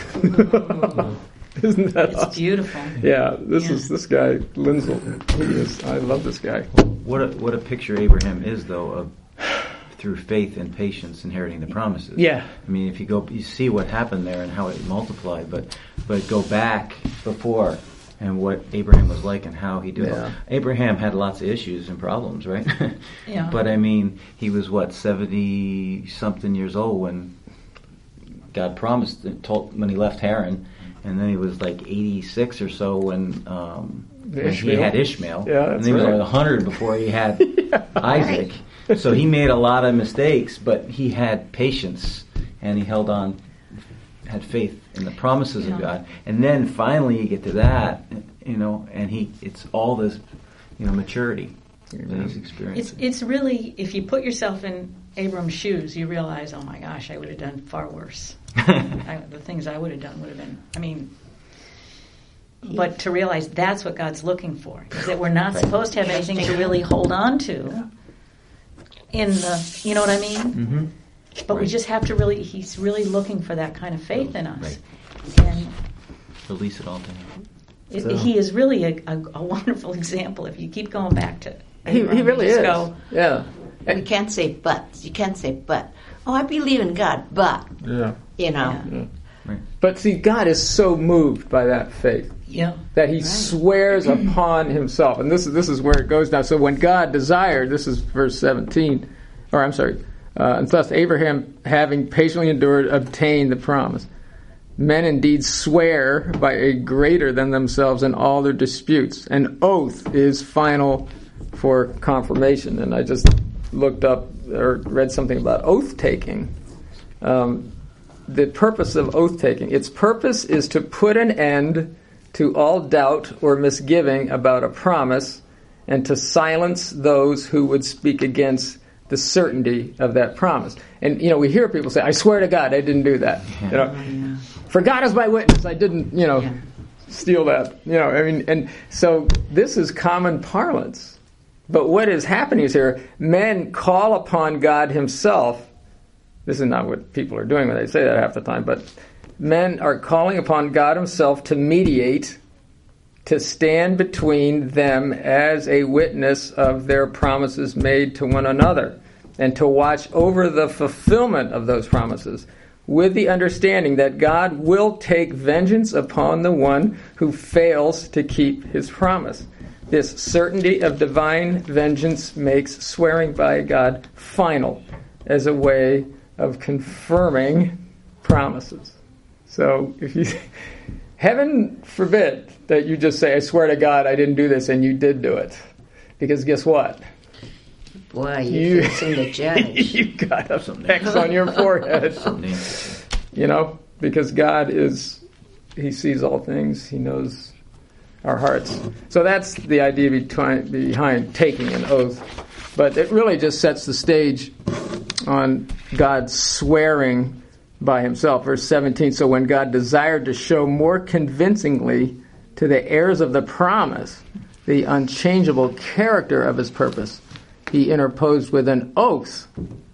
Isn't that It's awesome? beautiful. Yeah, this Yeah. is this guy, Lindsel. He is, I love this guy. What a, what a picture Abraham is, though, of through faith and patience inheriting the promises. Yeah. I mean, if you go, you see what happened there and how it multiplied, but but go back before and what Abraham was like and how he did Yeah. it. Abraham had lots of issues and problems, right? Yeah. But I mean, he was what, seventy something years old when God promised, told when he left Haran, and then he was like eighty-six or so when um, when he Ishmael. had Ishmael, Yeah, and that's then he was right. like one hundred before he had Isaac. So he made a lot of mistakes, but he had patience and he held on, had faith in the promises Yeah. of God. And then finally you get to that, you know, and he it's all this, you know, maturity that he's It's experiencing. it's really, if you put yourself in Abram's shoes, you realize, oh my gosh, I would have done far worse. I, the things I would have done would have been, I mean, but to realize that's what God's looking for, is that we're not Right. supposed to have anything to really hold on to in the, you know what I mean? Mm-hmm. But we Right. just have to really, he's really looking for that kind of faith in us. Right. And Release it all to him. it, So- he is really a, a, a wonderful example if you keep going back to He, he really just is. Go, Yeah. We can't say buts. You can't say but. Oh, I believe in God, but, Yeah. you know. Yeah. Right. But see, God is so moved by that faith yeah. that He swears upon Himself, and this is this is where it goes now. So when God desired, this is verse seventeen, or I'm sorry, uh, and thus Abraham, having patiently endured, obtained the promise. Men indeed swear by a greater than themselves in all their disputes. An oath is final for confirmation, and I just looked up or read something about oath taking. Um, the purpose of oath taking. Its purpose is to put an end to all doubt or misgiving about a promise and to silence those who would speak against the certainty of that promise. And, you know, we hear people say, I swear to God, I didn't do that. You know, for God is my witness, I didn't, you know, Yeah. steal that. You know, I mean, and so this is common parlance. But what is happening is here, men call upon God Himself. This is not what people are doing when they say that half the time, but men are calling upon God Himself to mediate, to stand between them as a witness of their promises made to one another, and to watch over the fulfillment of those promises, with the understanding that God will take vengeance upon the one who fails to keep His promise. This certainty of divine vengeance makes swearing by God final as a way of confirming promises. So if you, heaven forbid that you just say, I swear to God I didn't do this, and you did do it. Because guess what? Boy, You- you're facing the judge. You got a X on your forehead. You know, because God is, He sees all things, He knows our hearts. So that's the idea behind, behind taking an oath. But it really just sets the stage on God swearing by Himself. Verse seventeen, so when God desired to show more convincingly to the heirs of the promise the unchangeable character of His purpose, He interposed with an oath,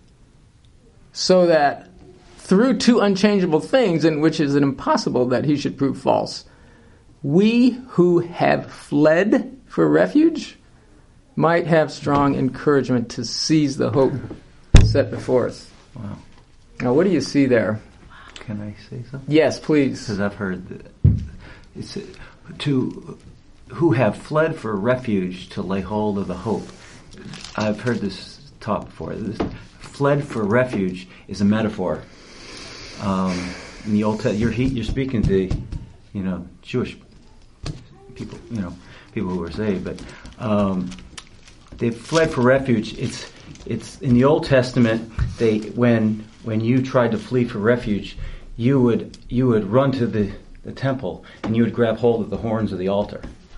so that through two unchangeable things, in which it is impossible that He should prove false, we who have fled for refuge might have strong encouragement to seize the hope set before us. Wow. Now, what do you see there? Can I say something? Yes, please. Because I've heard that it's to who have fled for refuge to lay hold of the hope. I've heard this taught before. This fled for refuge is a metaphor. Um, in the Old Testament, you're you're speaking to, you know, Jewish people, you know, people who are saved, but um, they fled for refuge. It's it's in the Old Testament. They when when you tried to flee for refuge, you would you would run to the, the temple and you would grab hold of the horns of the altar.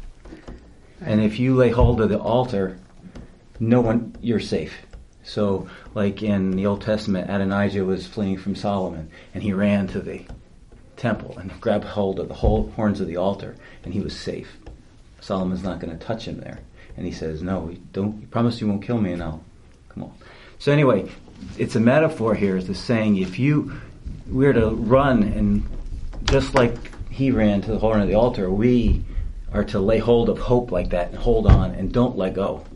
And if you lay hold of the altar, no one, you're safe. So, like in the Old Testament, Adonijah was fleeing from Solomon, and he ran to the temple and grabbed hold of the whole horns of the altar, and he was safe. Solomon's not going to touch him there. And he says, no, don't, you promise you won't kill me, and I'll, come on. So anyway, it's a metaphor here, is the saying, if you, we're to run, and just like he ran to the horn of the altar, we are to lay hold of hope like that, and hold on, and don't let go.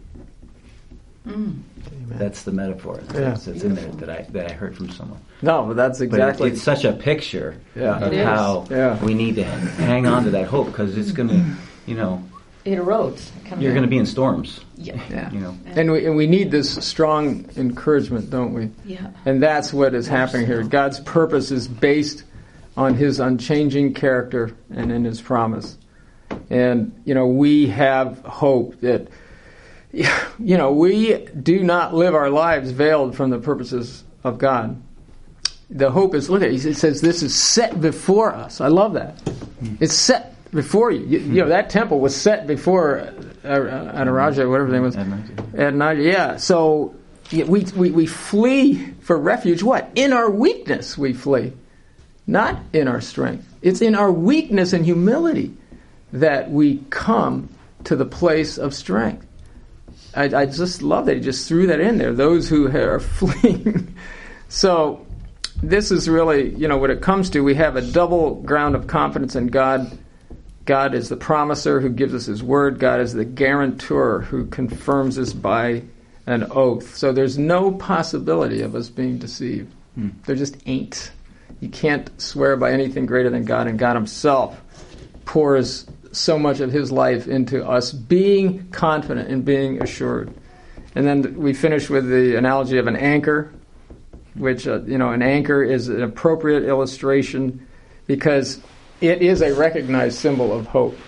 Mm. That's the metaphor that's, that's in there that I that I heard from someone. No, but that's exactly. But it, it's such a picture Yeah. of It is. how Yeah. we need to hang on to that hope, because it's going to, you know, It erodes. It comes you're going to out. be in storms. Yeah. Yeah. You know, And we, and we need this strong encouragement, don't we? Yeah. And that's what is happening here. God's purpose is based on His unchanging character and in His promise. And, you know, we have hope that, you know, we do not live our lives veiled from the purposes of God. The hope is, look at it, it says this is set before us. I love that. It's set before you. You, you know, that temple was set before uh, Adonijah, whatever his name was. Adonijah. Adonijah, yeah. So yeah, we, we, we flee for refuge. What? In our weakness we flee. Not in our strength. It's in our weakness and humility that we come to the place of strength. I, I just love that he just threw that in there. Those who are fleeing. So this is really, you know, what it comes to. We have a double ground of confidence in God. God is the promiser who gives us his word. God is the guarantor who confirms us by an oath. So there's no possibility of us being deceived. Hmm. There just ain't. You can't swear by anything greater than God, and God himself pours so much of his life into us being confident and being assured. And then we finish with the analogy of an anchor, which, uh, you know, an anchor is an appropriate illustration because it is a recognized symbol of hope.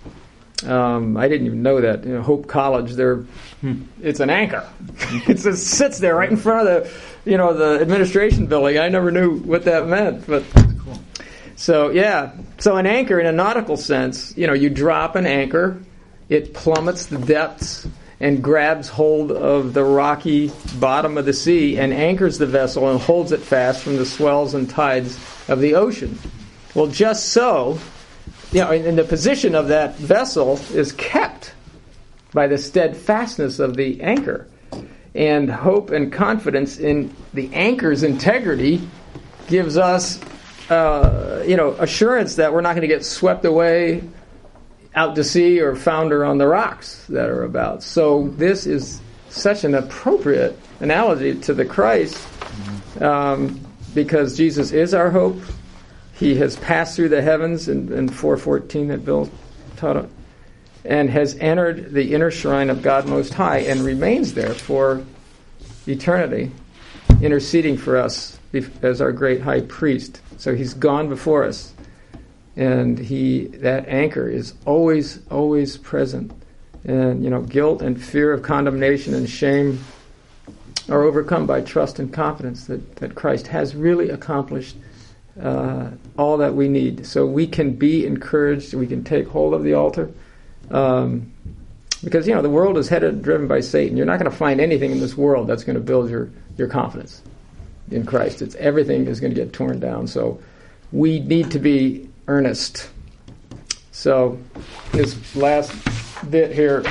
Um, I didn't even know that. You know, Hope College, they're, hmm. it's an anchor. It just sits there right in front of the, you know, the administration building. I never knew what that meant, but cool. So yeah. So an anchor, in a nautical sense, you know, you drop an anchor, it plummets the depths and grabs hold of the rocky bottom of the sea and anchors the vessel and holds it fast from the swells and tides of the ocean. Well, just so, you know, and the position of that vessel is kept by the steadfastness of the anchor. And hope and confidence in the anchor's integrity gives us, uh, you know, assurance that we're not going to get swept away out to sea or founder on the rocks that are about. So this is such an appropriate analogy to the Christ, um, because Jesus is our hope. He has passed through the heavens in, in four fourteen that Bill taught on, and has entered the inner shrine of God Most High and remains there for eternity, interceding for us as our great high priest. So he's gone before us, and he that anchor is always, always present. And, you know, guilt and fear of condemnation and shame are overcome by trust and confidence that, that Christ has really accomplished Uh, all that we need. So we can be encouraged, we can take hold of the altar. Um, because, you know, the world is headed, driven by Satan. You're not going to find anything in this world that's going to build your, your confidence in Christ. It's everything is going to get torn down. So we need to be earnest. So this last bit here,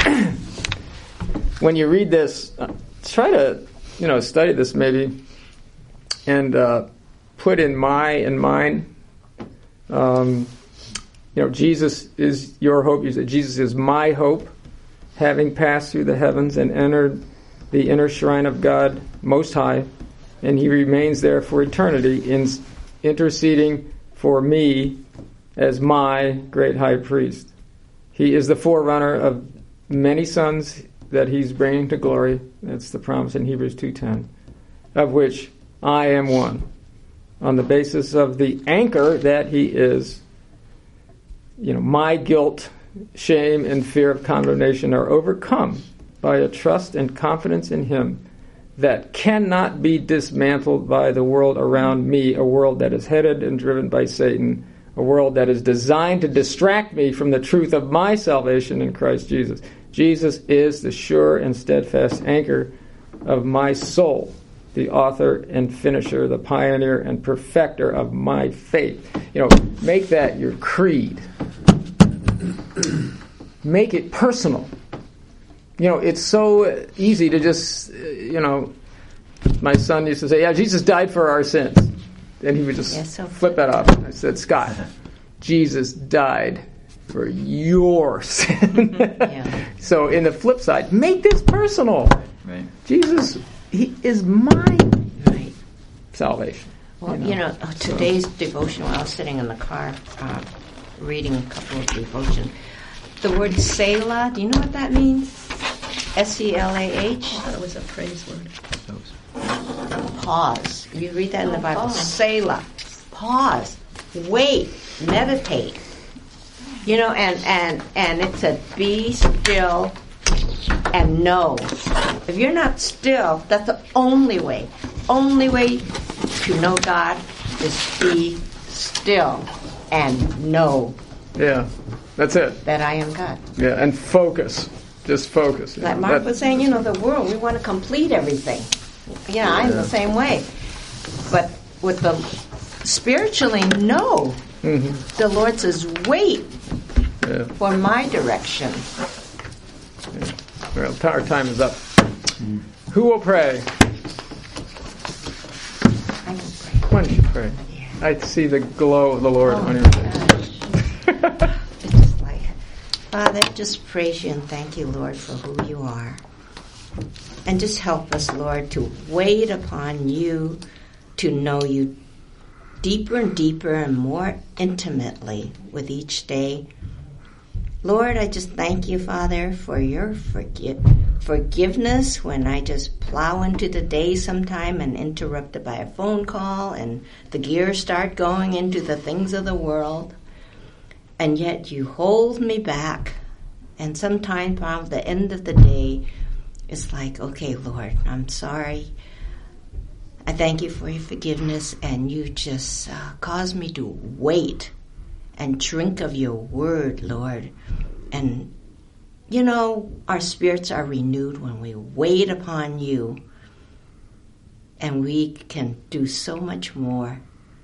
when you read this, uh, try to, you know, study this maybe, and uh, put in my and mine. Um, you know, Jesus is your hope. You said Jesus is my hope, having passed through the heavens and entered the inner shrine of God Most High, and he remains there for eternity, in interceding for me as my great high priest. He is the forerunner of many sons that he's bringing to glory. That's the promise in Hebrews two ten, of which I am one. On the basis of the anchor that he is, you know, my guilt, shame, and fear of condemnation are overcome by a trust and confidence in him that cannot be dismantled by the world around me, a world that is headed and driven by Satan, a world that is designed to distract me from the truth of my salvation in Christ Jesus. Jesus is the sure and steadfast anchor of my soul, the author and finisher, the pioneer and perfecter of my faith. You know, make that your creed. Make it personal. You know, it's so easy to just, you know, my son used to say, yeah, Jesus died for our sins. And he would just yeah, so flip that off. I said, Scott, Jesus died for your sin. Yeah. So in the flip side, make this personal. Right. Jesus, he is my right. salvation. Well, you know, you know uh, today's so. devotion, while I was sitting in the car uh, reading a couple of devotions, the word Selah, do you know what that means? S E L A H? I thought it was a praise word. Pause. You read that in the Bible. Selah. Pause. Wait. Meditate. You know, and, and, and it said, be still and know. If you're not still, that's the only way. Only way to know God is be still and know. Yeah, that's it. That I am God. Yeah, and focus. Just focus. Like Mark that, was saying, you know, the world, we want to complete everything. You know, I'm yeah. the same way. But with the spiritually, no. Mm-hmm. The Lord says, wait. Yeah. for my direction. Well, our time is up. Who will pray? I will pray. Why don't you pray? I see the glow of the Lord Oh, on your face. It's just like, Father, just praise you and thank you, Lord, for who you are. And just help us, Lord, to wait upon you, to know you deeper and deeper and more intimately with each day. Lord, I just thank you, Father, for your forgi- forgiveness when I just plow into the day sometime and interrupted by a phone call and the gears start going into the things of the world. And yet you hold me back. And sometimes by the end of the day, it's like, okay, Lord, I'm sorry. I thank you for your forgiveness, and you just uh, cause me to wait and drink of your word, Lord. And, you know, our spirits are renewed when we wait upon you, and we can do so much more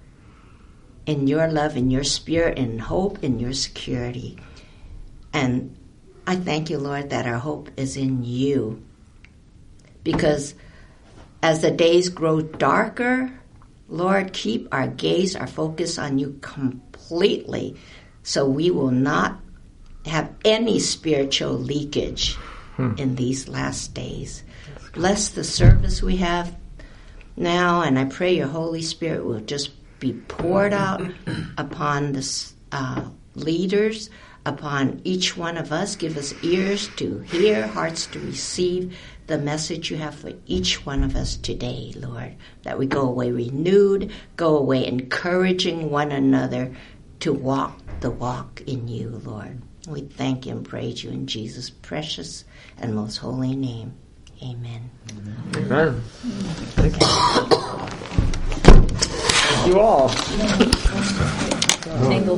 in your love, in your spirit, in hope, in your security. And I thank you, Lord, that our hope is in you. Because as the days grow darker, Lord, keep our gaze, our focus on you completely, so we will not have any spiritual leakage hmm. in these last days. Bless the service we have now, and I pray your Holy Spirit will just be poured out upon the uh, leaders, upon each one of us. Give us ears to hear, hearts to receive the message you have for each one of us today, Lord, that we go away renewed, go away encouraging one another to walk the walk in you, Lord. We thank you and praise you in Jesus' precious and most holy name. Amen. Amen. Thank you. Thank you all.